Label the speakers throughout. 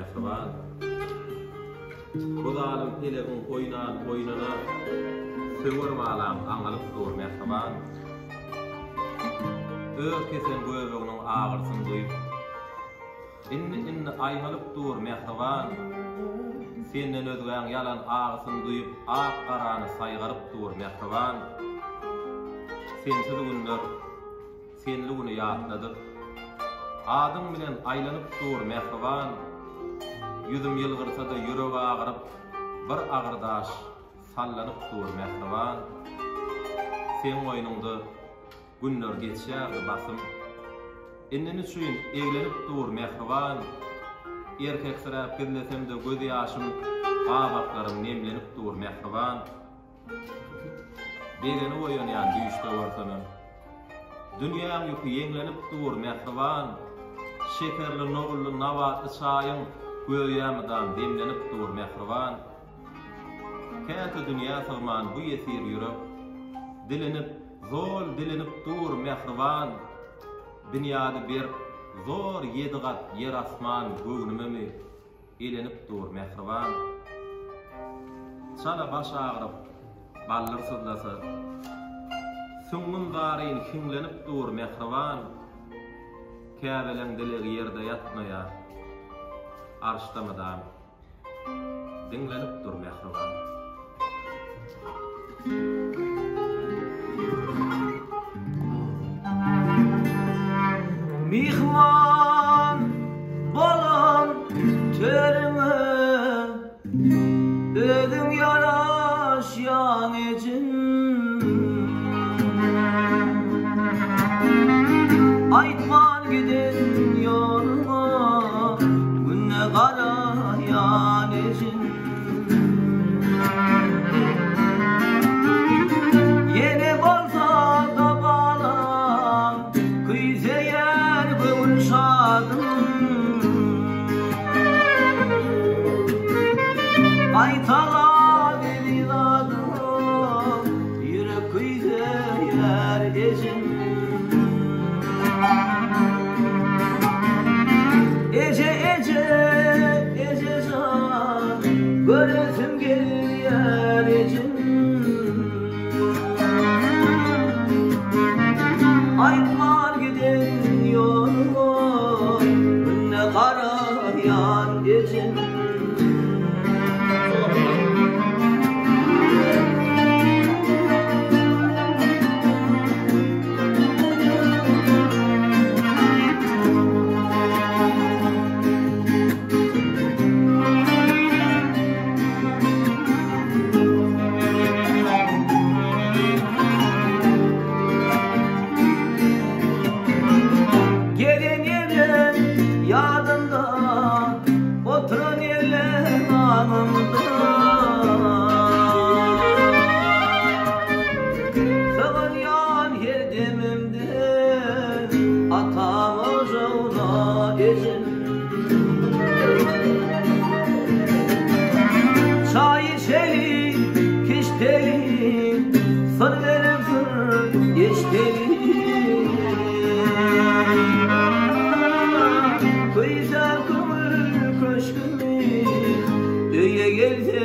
Speaker 1: mehriban. Bu zalim telegun oynana söwer balam aňalyp dur mehriban. Öz kesen göweginiň agyrsyny duýup inni aýmalyp dur mehriban. Senden özgäň ýalan agysyny duýup ak garany saýgaryp dur mehriban. Sensiz günler senligini ýatladyk. Adyň bilen aýlanyp dur mehriban. Yüzüm ýylgyrsa da ýüregi agyryp bir agyrdaş sallanyp dur mehriban. Sen oýnuňda günler geçýär basym. Innini suýun eglenip dur mehriban. Erkek sırap gidlesem de göz ýaşym abaklarym nemlenip dur mehriban. Begeni oýanýan düýüşde ortany. Dünýäň ýüki ýeňlenip dur mehriban. Şekerli nogully nawatly çaýyň göýýämdan demlenip dur mehriban. Käte dünýä sygman bu ýesir ýürek dilenip zol dilenip dur mehriban. Dünýäde bir zor ýedigat yer asman göwnümemi elenip dur mehriban. Çala baş agyryp ballar sızlasa süňňün garyn hiňlenip dur mehriban. Käbeleň dilegi ýerde ýatmaýar arşdamadan dinlenip dur mehriban.
Speaker 2: Mihman bolan törüme ödüm yaraşyan ecin Aytman gidin yoluma günne garayan ecin Yeni bolsa da balan kıyze yer bugün şadım Aytala deliladım yürek kıyze yer ecin Ece can göresim gelir ecin Aytman gidin yoluma günne garayan ecin Oturan yerler anımda Sağlayan her demimde Atam ocağına ecin Çay içelim, kiştelim Sır verim sır geçtelim Kıysa kımır köşkümü Öye geldi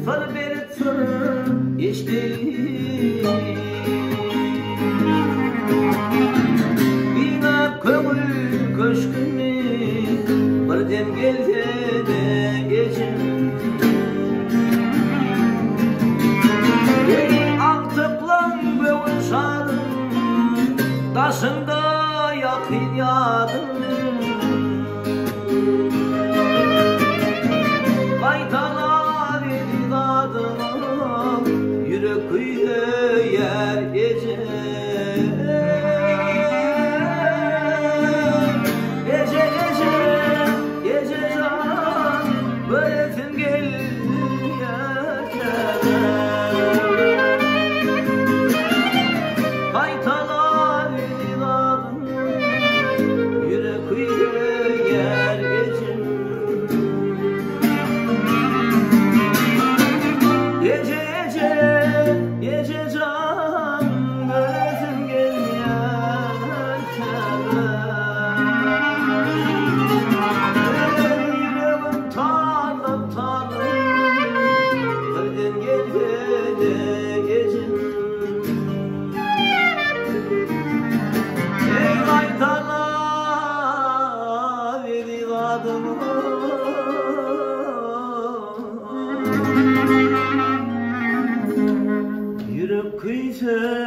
Speaker 2: sar berip sar eştelim. Bina kömür köşküne bir dem gelse de geçim. Altıklan ve uçarım taşında yakın yadım. Kaytalar ediladım yürek kıyı yer gece. Gece gece gece can böylesin gel Kaytalar ediladım yürek kıyı yer gece. Gece gece gece can gözüm geliyor yüreğim tarlam tarlam birden geldi gece. Ey kaytalar ediladım yürek kıysa